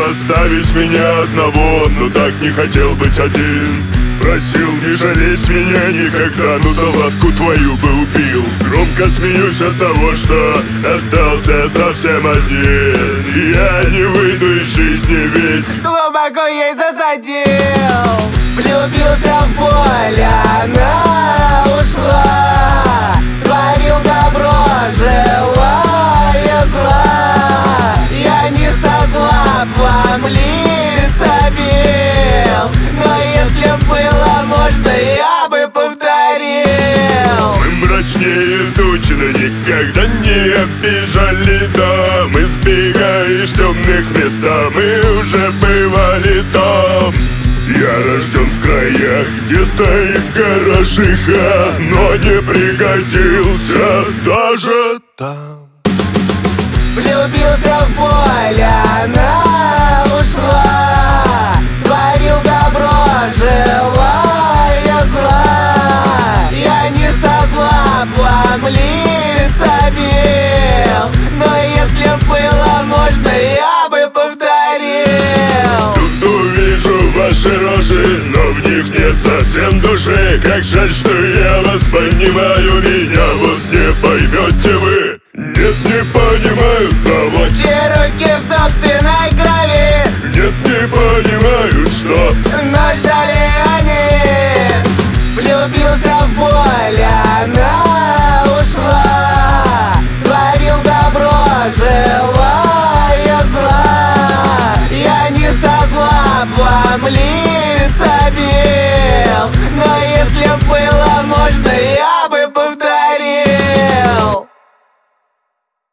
оставить меня одного, но так не хотел быть один. Просил не жалеть меня никогда, но за ласку твою бы убил. Громко смеюсь от того, что остался совсем один. И я не выйду из жизни, ведь глубоко ей засадил. Влюбился в боль, она ушла. Творил добро, желая зла. Я не со зла вам лица бил, но если б было можно, я бы повторил. мы мрачнее тучи, но никогда не обижали дом. Избегая темных мест, а мы уже бывали там. Я рожден в краях, где стоит горошиха, но не пригодился даже там. Влюбился в боль, она ушла. Творил добро, желая зла. Я не со зла вам лица бил, но если б было можно, я бы повторил. Тут увижу ваши рожи, но в них нет совсем души. Как жаль, что я вас понимаю, меня вот не поймете вы. Нет, не понимаю того, Чьи руки в собственной крови, нет, не понимаю, что но ждали они. Влюбился в боль, она ушла. Творил добро, желая зла. Я не со зла вам лица